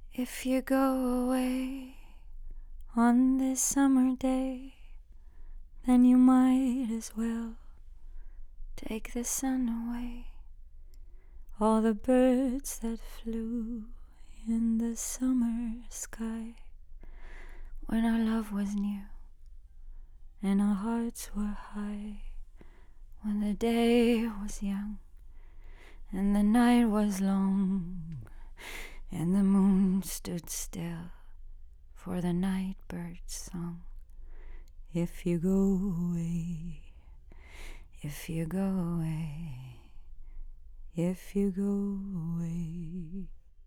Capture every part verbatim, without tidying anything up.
If you go away on this summer day, then you might as well take the sun away. All the birds that flew in the summer sky, when our love was new and our hearts were high, when the day was young and the night was long, and the moon stood still for the night bird's song. If you go away, if you go away, if you go away.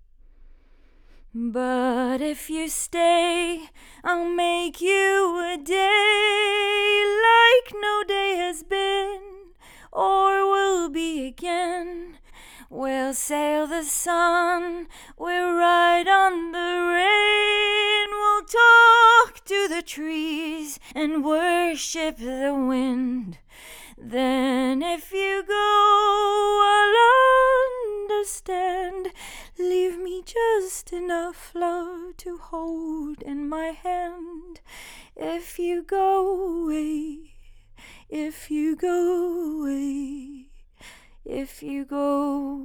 But if you stay, I'll make you a day like no day has been or will be again. We'll sail the sun, we'll ride on the rain, we'll talk to the trees and worship the wind. Then if you go, I'll understand. Leave me just enough love to hold in my hand. If you go away, if you go away, if you go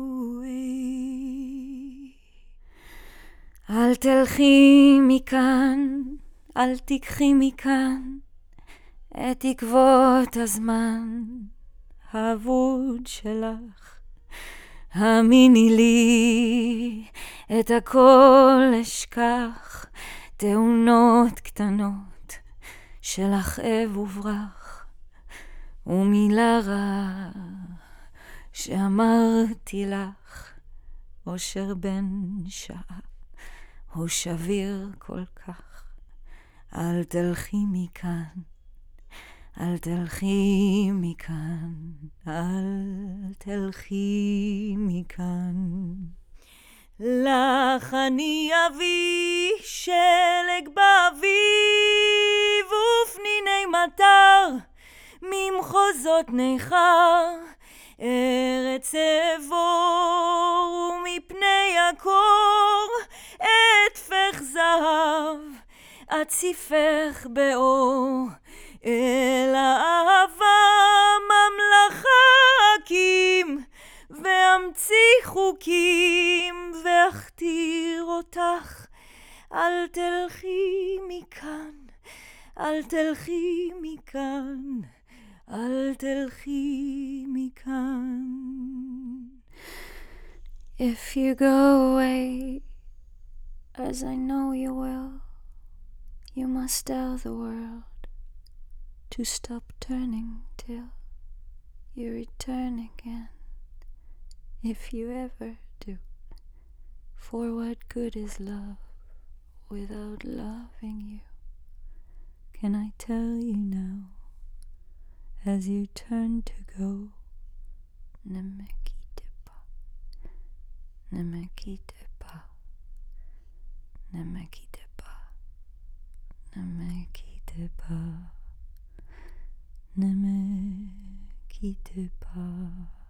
away. אל תלכי מכאן, אל תיקחי מכאן את עקבות הזמן האבוד שלך. האמיני לי, את הכל אשכח, תאונות קטנות של הכאב וברח, ומילה רעה שאמרתי לך, אושר בן שעה הוא שביר כל כך. אל תלכי מכאן, אל תלכי מכאן, אל תלכי מכאן. לך אני אביא שלג באביב ופניני מטר ממחוזות ניכר, ארץ אבור ומפני הקור אתפך זהב אציפך באור, אל האהבה ממלכה אקים ואמציא חוקים ואכתיר אותך. אל תלכי מכאן, אל תלכי מכאן, אל תלכי מכאן. If you go away, as I know you will, you must tell the world to stop turning till you return again, if you ever do. For what good is love without loving you? Can I tell you now, as you turn to go, ne me quitte pas, ne me quitte pas, ne me quitte pas, ne me quitte pas, ne me quitte pas.